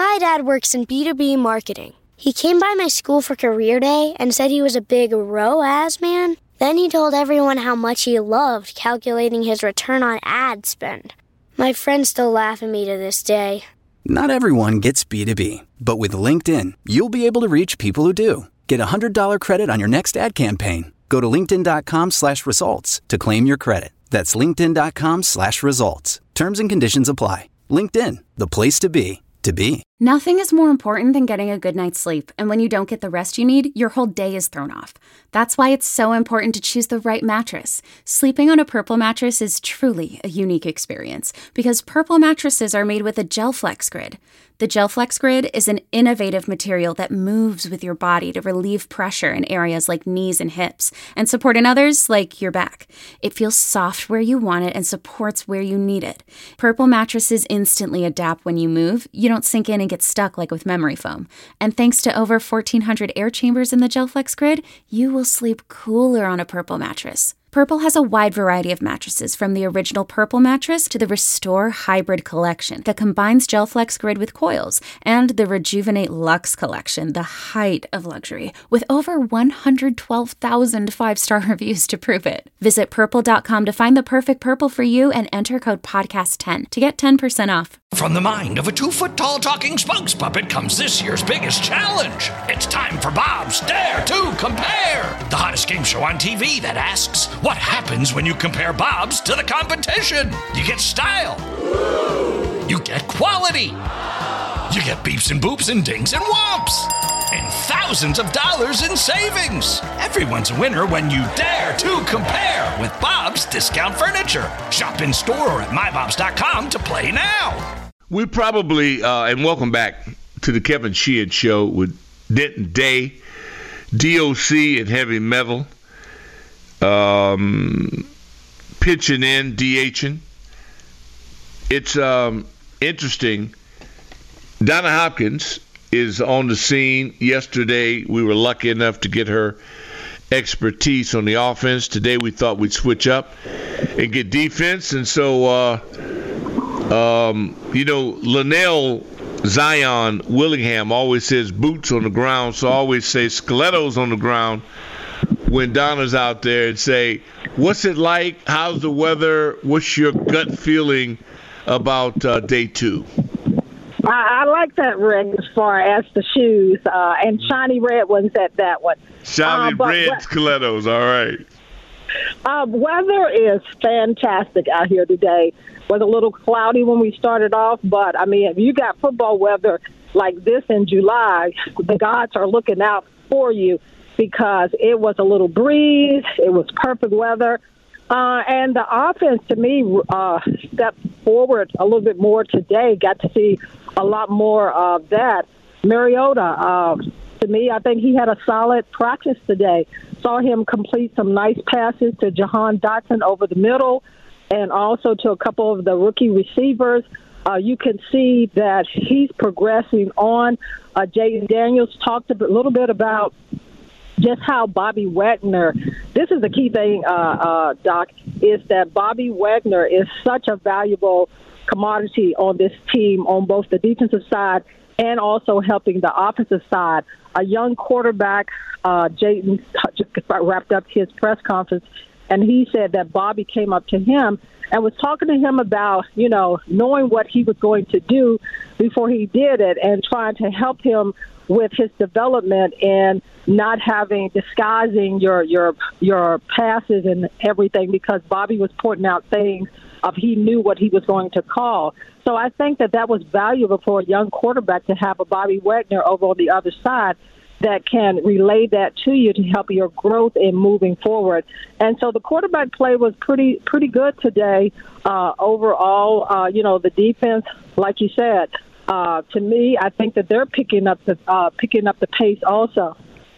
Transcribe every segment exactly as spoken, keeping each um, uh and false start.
My dad works in B two B marketing. He came by my school for career day and said he was a big R O A S man. Then he told everyone how much he loved calculating his return on ad spend. My friends still laugh at me to this day. Not everyone gets B two B, but with LinkedIn, you'll be able to reach people who do. Get a one hundred dollars credit on your next ad campaign. Go to linkedin.com slash results to claim your credit. That's linkedin.com slash results. Terms and conditions apply. LinkedIn, the place to be, to be. Nothing is more important than getting a good night's sleep, and when you don't get the rest you need, your whole day is thrown off. That's why it's so important to choose the right mattress. Sleeping on a Purple mattress is truly a unique experience, because Purple mattresses are made with a GelFlex Grid. The GelFlex Grid is an innovative material that moves with your body to relieve pressure in areas like knees and hips, and support in others like your back. It feels soft where you want it and supports where you need it. Purple mattresses instantly adapt when you move. You don't sink in and get stuck like with memory foam. And thanks to over fourteen hundred air chambers in the GelFlex Grid, you will sleep cooler on a Purple mattress. Purple has a wide variety of mattresses, from the original Purple mattress to the Restore Hybrid collection that combines GelFlex Grid with coils, and the Rejuvenate Luxe collection, the height of luxury, with over one hundred twelve thousand five-star reviews to prove it. Visit purple dot com to find the perfect Purple for you and enter code podcast ten to get ten percent off. From the mind of a two-foot-tall talking spokes puppet comes this year's biggest challenge. It's time for Bob's Dare to Compare, the hottest game show on T V that asks, what happens when you compare Bob's to the competition? You get style. You get quality. You get beeps and boops and dings and whomps. And thousands of dollars in savings. Everyone's a winner when you dare to compare with Bob's Discount Furniture. Shop in store or at my bobs dot com to play now. We probably, uh, and welcome back to the Kevin Sheehan Show with Denton Day, D O C and Heavy Metal, um, pitching in, DHing. It's um, interesting. Donna Hopkins is on the scene. Yesterday, we were lucky enough to get her expertise on the offense. Today, we thought we'd switch up and get defense. And so, uh, um, you know, Linnell Zion Willingham always says boots on the ground, so I always say stilettos on the ground when Donna's out there, and say, what's it like? How's the weather? What's your gut feeling about uh, day two? I, I like that, Rick, as far as the shoes, uh, and shiny red ones at that one. Shiny uh, red we- stilettos, all right. Uh, weather is fantastic out here today. It was a little cloudy when we started off, but, I mean, if you got football weather like this in July, the gods are looking out for you, because it was a little breeze, it was perfect weather, uh, and the offense, to me, uh, stepped forward a little bit more today. Got to see a lot more of that. Mariota, uh, to me, I think he had a solid practice today. Saw him complete some nice passes to Jahan Dotson over the middle, and also to a couple of the rookie receivers. Uh, you can see that he's progressing on. Uh, Jaden Daniels talked a little bit about just how Bobby Wagner, this is the key thing, uh, uh, Doc, is that Bobby Wagner is such a valuable commodity on this team on both the defensive side and also helping the offensive side. A young quarterback, uh, Jaden, just wrapped up his press conference, and he said that Bobby came up to him and was talking to him about, you know, knowing what he was going to do before he did it and trying to help him with his development and not having, disguising your your your passes and everything, because Bobby was pointing out things of he knew what he was going to call. So I think that that was valuable for a young quarterback to have a Bobby Wagner over on the other side that can relay that to you to help your growth in moving forward. And so the quarterback play was pretty pretty good today. Uh, overall, uh, you know, the defense, like you said, uh, to me, I think that they're picking up the uh, picking up the pace also.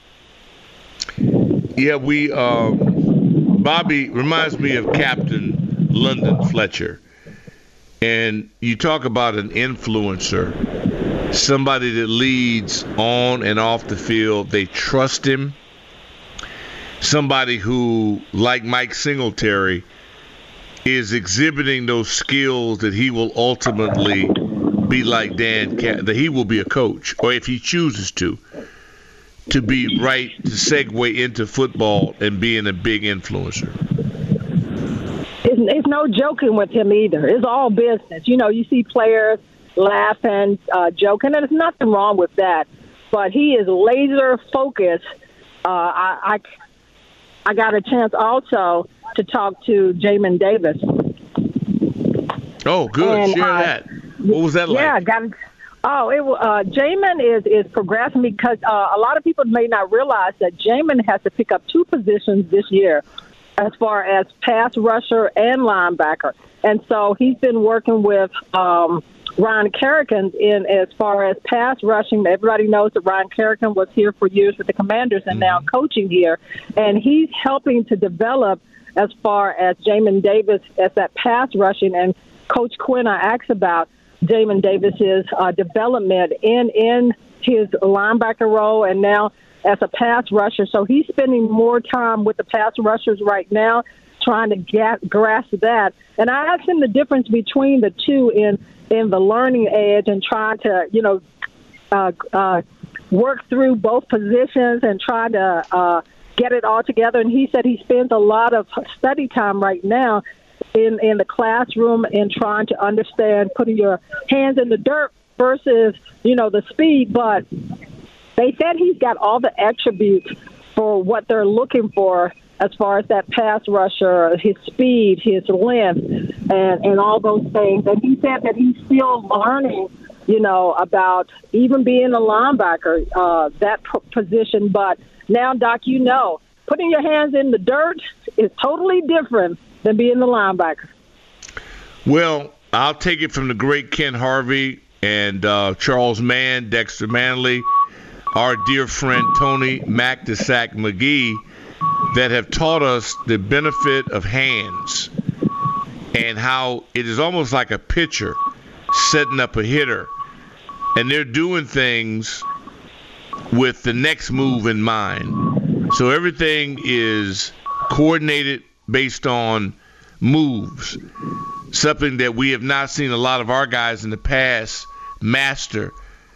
Yeah, we um, Bobby reminds me of Captain London Fletcher. And you talk about an influencer, somebody that leads on and off the field. They trust him. Somebody who, like Mike Singletary, is exhibiting those skills that he will ultimately be like Dan, that he will be a coach, or if he chooses to, to be right to segue into football and being a big influencer? It's, it's no joking with him either. It's all business. You know, you see players laughing, uh, joking, and there's nothing wrong with that. But he is laser focused. Uh, I, I I got a chance also to talk to Jamin Davis. Oh, good. And, Share uh, that. What was that like? Yeah, got. Oh, it uh, Jamin is is progressing because uh, a lot of people may not realize that Jamin has to pick up two positions this year, as far as pass rusher and linebacker, and so he's been working with um, Ryan Kerrigan in as far as pass rushing. Everybody knows that Ryan Kerrigan was here for years with the Commanders and now coaching here, and he's helping to develop as far as Jamin Davis as that pass rushing. And Coach Quinn, I asked about Jamin Davis's uh, development in in his linebacker role and now as a pass rusher. So he's spending more time with the pass rushers right now, trying to get, grasp that. And I asked him the difference between the two in in the learning edge and trying to, you know, uh, uh, work through both positions and try to uh, get it all together. And he said he spends a lot of study time right now in, in the classroom and trying to understand putting your hands in the dirt versus, you know, the speed. But they said he's got all the attributes for what they're looking for as far as that pass rusher, his speed, his length, and, and all those things. And he said that he's still learning, you know, about even being a linebacker, uh, that p- position. But now, Doc, you know, putting your hands in the dirt is totally different than being the linebacker. Well, I'll take it from the great Ken Harvey and uh, Charles Mann, Dexter Manley, our dear friend Tony Mac the Sack McGee, that have taught us the benefit of hands and how it is almost like a pitcher setting up a hitter. And they're doing things with the next move in mind. So everything is coordinated based on moves, something that we have not seen a lot of our guys in the past master.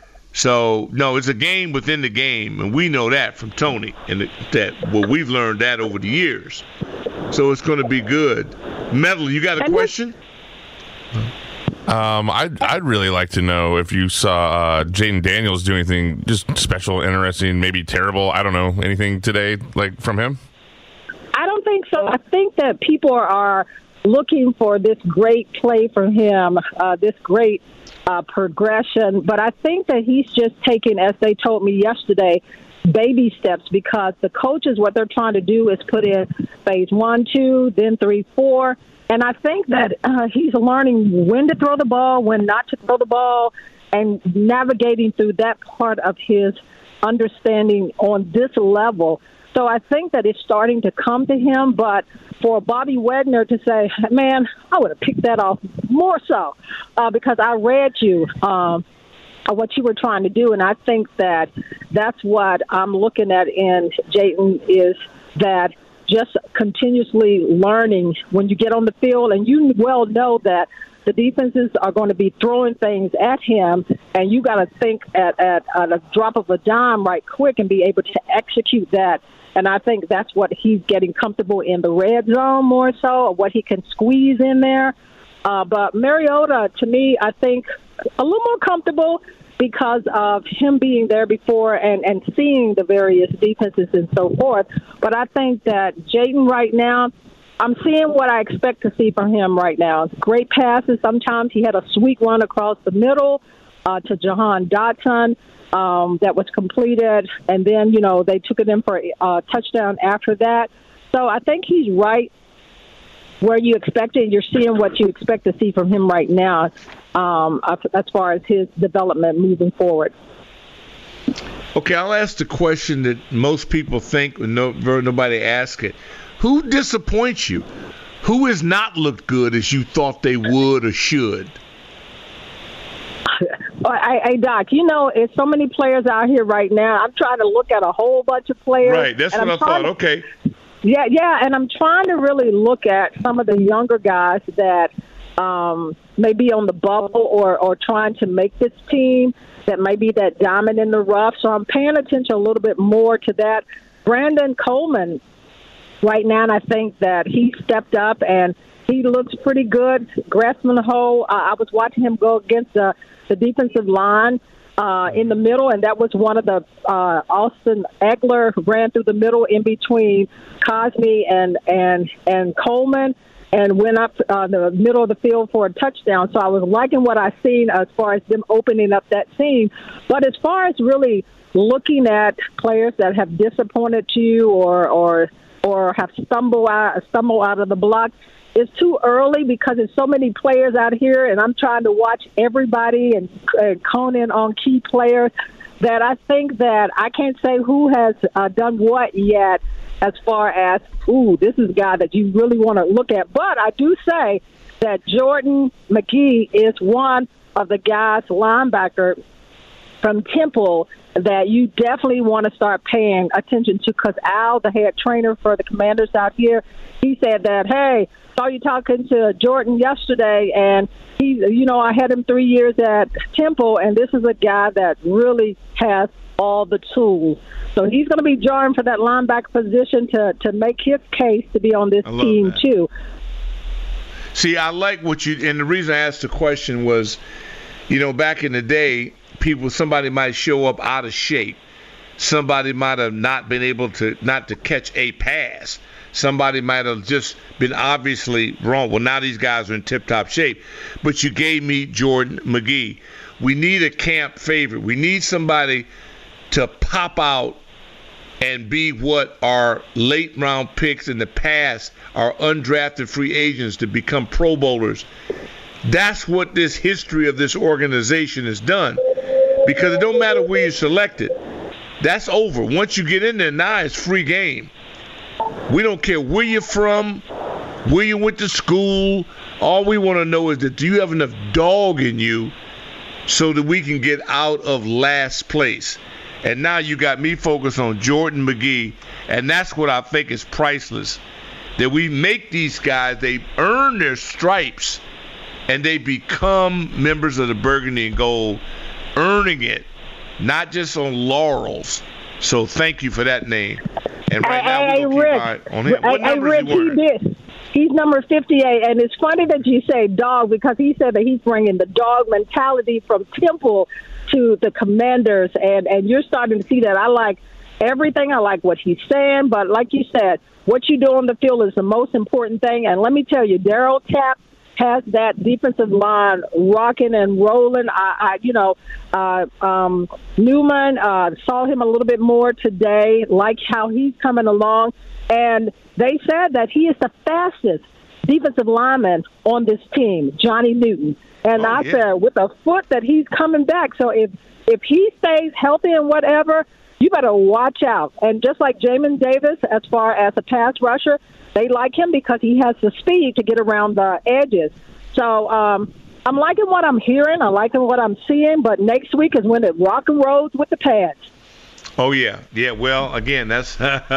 So, no, it's a game within the game, and we know that from Tony, and that well, we've learned that over the years. So it's going to be good. Metal, you got a question? Um, I'd, I'd really like to know if you saw uh, Jaden Daniels do anything just special, interesting, maybe terrible, I don't know, anything today like from him? I don't think so. I think that people are looking for this great play from him, uh, this great uh, progression. But I think that he's just taking, as they told me yesterday, baby steps, because the coaches, what they're trying to do is put in phase one, two, then three, four. And I think that uh, he's learning when to throw the ball, when not to throw the ball, and navigating through that part of his understanding on this level. So I think that it's starting to come to him. But for Bobby Wagner to say, man, I would have picked that off more so uh, because I read you um, what you were trying to do. And I think that that's what I'm looking at in Jaden is that just continuously learning when you get on the field. And you well know that the defenses are going to be throwing things at him, and you got to think at, at, at a drop of a dime right quick and be able to execute that. And I think that's what he's getting comfortable in the red zone more so, or what he can squeeze in there. Uh, but Mariota, to me, I think a little more comfortable because of him being there before and, and seeing the various defenses and so forth. But I think that Jaden right now, I'm seeing what I expect to see from him right now. Great passes. Sometimes he had a sweet run across the middle uh, to Jahan Dotson. Um, that was completed, and then, you know, they took it in for a uh, touchdown after that. So I think he's right where you expect it. You're seeing what you expect to see from him right now um, as far as his development moving forward. Okay, I'll ask the question that most people think, no, nobody asks it. Who disappoints you? Who has not looked good as you thought they would or should? I, I, Doc, you know, there's so many players out here right now. I'm trying to look at a whole bunch of players. Right, that's what I thought. To, okay. Yeah, yeah, and I'm trying to really look at some of the younger guys that um, may be on the bubble or, or trying to make this team, that may be that diamond in the rough. So I'm paying attention a little bit more to that. Brandon Coleman right now, and I think that he stepped up and he looks pretty good, grasping the hole. Uh, I was watching him go against the, the defensive line uh, in the middle, and that was one of the uh, Austin Eckler ran through the middle in between Cosme and and and Coleman, and went up uh, the middle of the field for a touchdown. So I was liking what I seen as far as them opening up that seam. But as far as really looking at players that have disappointed you or or or have stumbled out, stumbled out of the block, it's too early because there's so many players out here, and I'm trying to watch everybody and, and cone in on key players that I think that I can't say who has uh, done what yet as far as, ooh, this is a guy that you really want to look at. But I do say that Jordan McGee is one of the guys, linebacker from Temple, that you definitely want to start paying attention to, because Al, the head trainer for the Commanders out here, he said that, hey, saw you talking to Jordan yesterday, and he, you know, I had him three years at Temple, and this is a guy that really has all the tools. So he's going to be jarring for that linebacker position to, to make his case to be on this team, that. too. See, I like what you – and the reason I asked the question was, you know, back in the day, people, somebody might show up out of shape. Somebody might have not been able to – not to catch a pass. Somebody might have just been obviously wrong. Well, now these guys are in tip-top shape. But you gave me Jordan McGee. We need a camp favorite. We need somebody to pop out and be what our late-round picks in the past, our undrafted free agents, to become Pro Bowlers. That's what this history of this organization has done, because it don't matter where you're selected. That's over. Once you get in there, now it's free game. We don't care where you're from, where you went to school. All we want to know is that do you have enough dog in you so that we can get out of last place. And now you got me focused on Jordan McGee, and that's what I think is priceless. That we make these guys, they earn their stripes, and they become members of the Burgundy and Gold, earning it, not just on laurels. So thank you for that name. And right now hey, we're hey, going to keep on him. What hey, number Rick, is he wearing? He did. He's number fifty-eight, and it's funny that you say dog, because he said that he's bringing the dog mentality from Temple to the Commanders, and, and you're starting to see that. I like everything. I like what he's saying, but like you said, what you do on the field is the most important thing. And let me tell you, Darryl Tapp has that defensive line rocking and rolling. I, I you know, uh, um, Newman, uh, saw him a little bit more today, like how he's coming along. And they said that he is the fastest defensive lineman on this team, Johnny Newton. And oh, I yeah. said, with a foot that he's coming back. So if, if he stays healthy and whatever, you better watch out. And just like Jamin Davis, as far as a pass rusher, they like him because he has the speed to get around the edges. So um, I'm liking what I'm hearing. I'm liking what I'm seeing. But next week is when it rock and rolls with the pads. Oh, yeah. Yeah, well, again, that's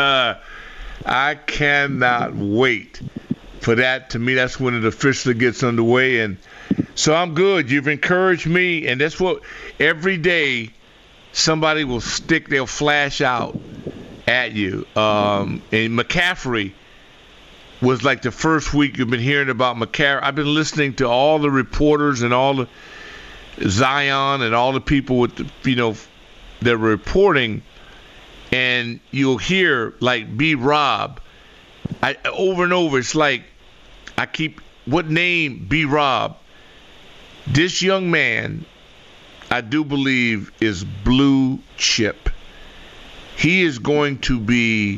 I cannot wait for that. To me, that's when it officially gets underway. And so I'm good. You've encouraged me. And that's what every day somebody will stick, they'll flash out at you. Um, and McCaffrey was like the first week you've been hearing about McCaffrey. I've been listening to all the reporters and all the Zion and all the people with the, you know, that were reporting, and you'll hear like B. Rob. I over and over. It's like I keep what name B. Rob. This young man, I do believe, is blue chip. He is going to be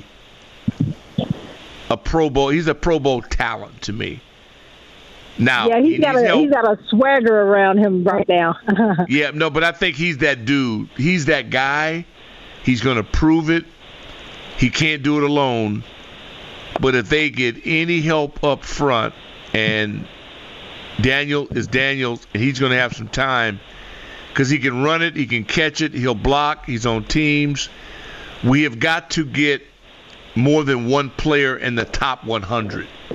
a Pro Bowl. He's a Pro Bowl talent to me. Now, yeah, he's got a help. he's got a swagger around him right now. Yeah, no, but I think he's that dude. He's that guy. He's going to prove it. He can't do it alone. But if they get any help up front, and Daniel is Daniels, and he's going to have some time because he can run it, he can catch it, he'll block, he's on teams. We have got to get more than one player in the top one hundred.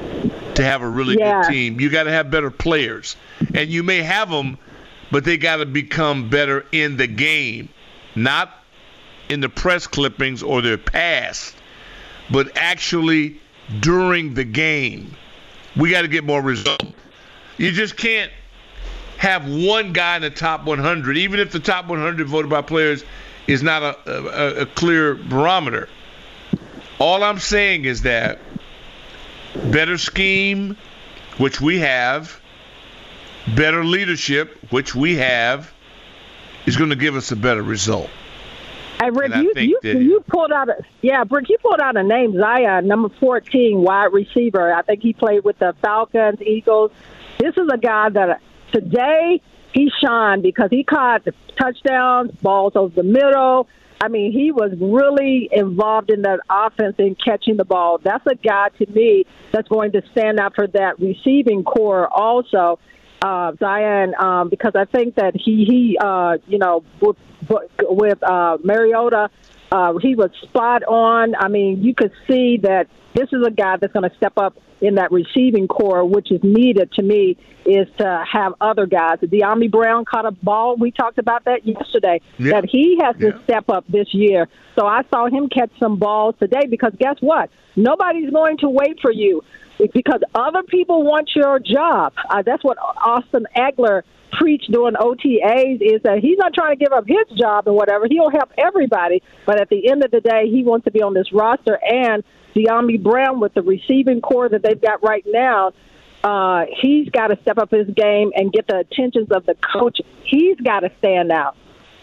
to have a really Yeah. good team. You got to have better players. And you may have them, but they got to become better in the game, not in the press clippings or their past, but actually during the game. We got to get more results. You just can't have one guy in the top one hundred, even if the top one hundred voted by players is not a, a, a clear barometer. All I'm saying is that better scheme, which we have, better leadership, which we have, is going to give us a better result. Hey, Rick, And I you, think you, that- you pulled out a yeah, Rick, you pulled out a name, Zion, number fourteen, wide receiver. I think he played with the Falcons, Eagles. This is a guy that today he shined because he caught touchdowns, balls over the middle. I mean, he was really involved in that offense in catching the ball. That's a guy, to me, that's going to stand out for that receiving core also, uh, Zion, um, because I think that he, he uh, you know, with, with uh, Mariota, uh, he was spot on. I mean, you could see that this is a guy that's going to step up in that receiving core, which is needed to me, is to have other guys. De'Ami Brown caught a ball. We talked about that yesterday, Yeah. that he has to Yeah. step up this year. So I saw him catch some balls today because guess what? Nobody's going to wait for you because other people want your job. Uh, that's what Austin Eckler preached during O T As, is that he's not trying to give up his job and whatever. He'll help everybody. But at the end of the day, he wants to be on this roster. And De'Ami Brown, with the receiving core that they've got right now, uh, he's got to step up his game and get the attentions of the coach. He's got to stand out.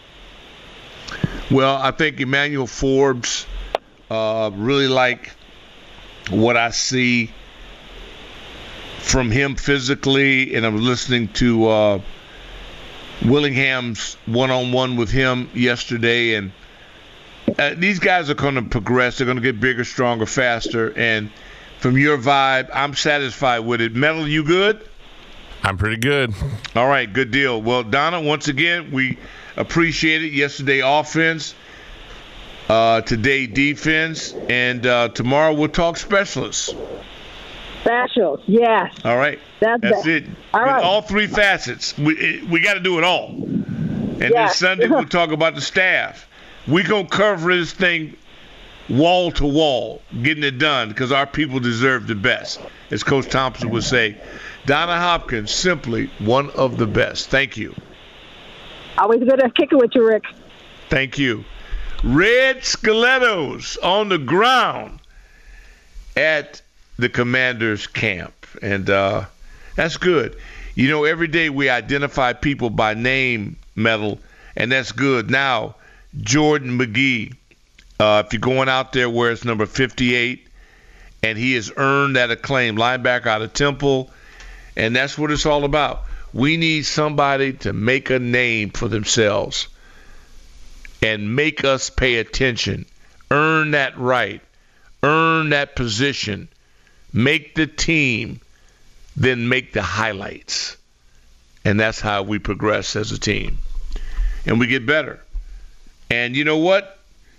Well, I think Emmanuel Forbes uh, really like what I see from him physically, and I'm listening to uh, Willingham's one-on-one with him yesterday, and uh, these guys are going to progress. They're going to get bigger, stronger, faster, and from your vibe, I'm satisfied with it. Metal, you good? I'm pretty good. All right, good deal. Well, Donna, once again, we appreciate it. Yesterday, offense. Uh, today, defense. And uh, tomorrow, we'll talk specialists. Specials, yes. All right. That's, That's that. it. All right. All three facets. We it, we got to do it all. And then Yes. Sunday, we'll talk about the staff. We're going to cover this thing wall to wall, getting it done, because our people deserve the best, as Coach Thompson would say. Donna Hopkins, simply one of the best. Thank you. Always good to kick it with you, Rick. Thank you. Red Stilettos on the ground at the Commanders camp. And uh, that's good. You know, every day we identify people by name, Metal, and that's good. Now, Jordan McGee, uh, if you're going out there where it's number fifty-eight, and he has earned that acclaim, linebacker out of Temple, and that's what it's all about. We need somebody to make a name for themselves and make us pay attention, earn that right, earn that position, make the team, then make the highlights. And that's how we progress as a team. And we get better. And you know what?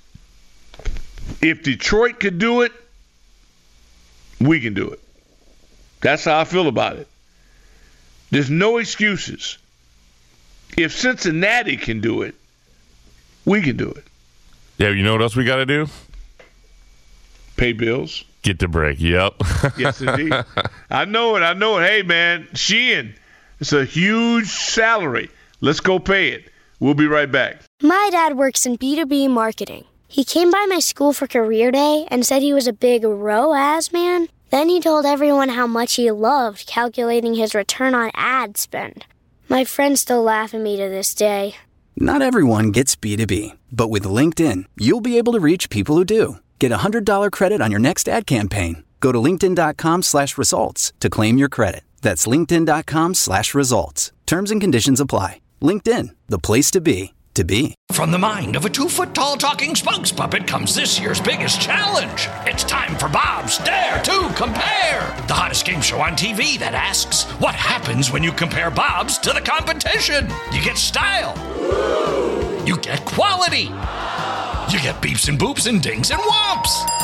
If Detroit could do it, we can do it. That's how I feel about it. There's no excuses. If Cincinnati can do it, we can do it. Yeah, you know what else we got to do? Pay bills. Get the break. Yep. Yes, indeed. I know it. I know it. Hey, man, Sheehan, it's a huge salary. Let's go pay it. We'll be right back. My dad works in B two B marketing. He came by my school for career day and said he was a big R O A S man. Then he told everyone how much he loved calculating his return on ad spend. My friends still laugh at me to this day. Not everyone gets B two B, but with LinkedIn, you'll be able to reach people who do. Get a one hundred dollars credit on your next ad campaign. Go to linkedin.com slash results to claim your credit. That's linkedin.com slash results. Terms and conditions apply. LinkedIn, the place to be, to be. From the mind of a two-foot-tall talking spokes puppet comes this year's biggest challenge. It's time for Bob's Dare to Compare, the hottest game show on T V that asks, what happens when you compare Bob's to the competition? You get style. You get quality. You get beeps and boops and dings and whomps. And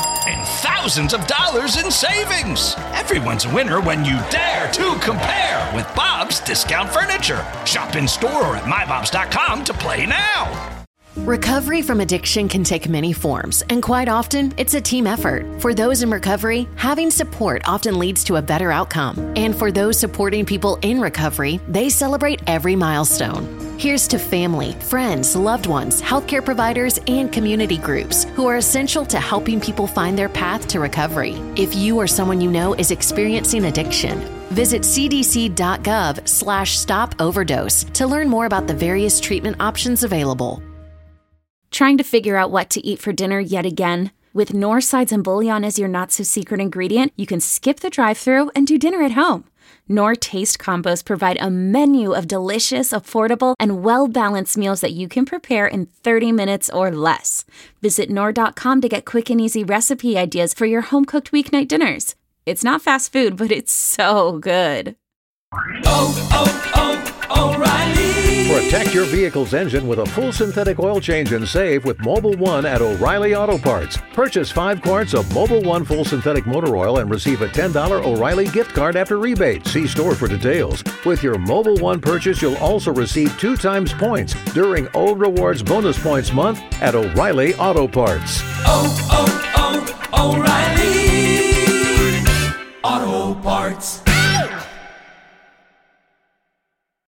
thousands of dollars in savings. Everyone's a winner when you dare to compare with Bob's Discount Furniture. Shop in store or at my bobs dot com to play now. Recovery from addiction can take many forms, and quite often, it's a team effort. For those in recovery, having support often leads to a better outcome. And for those supporting people in recovery, they celebrate every milestone. Here's to family, friends, loved ones, healthcare providers, and community groups who are essential to helping people find their path to recovery. If you or someone you know is experiencing addiction, visit c d c dot gov slash stop overdose to learn more about the various treatment options available. Trying to figure out what to eat for dinner yet again? With Knorr sides and bouillon as your not-so-secret ingredient, you can skip the drive-thru and do dinner at home. Knorr Taste Combos provide a menu of delicious, affordable, and well-balanced meals that you can prepare in thirty minutes or less. Visit Knorr dot com to get quick and easy recipe ideas for your home-cooked weeknight dinners. It's not fast food, but it's so good. Oh, oh, oh, O'Reilly. Protect your vehicle's engine with a full synthetic oil change and save with Mobil one at O'Reilly Auto Parts. Purchase five quarts of Mobil one full synthetic motor oil and receive a ten dollars O'Reilly gift card after rebate. See store for details. With your Mobil one purchase, you'll also receive two times points during O Rewards Bonus Points Month at O'Reilly Auto Parts. Oh, oh,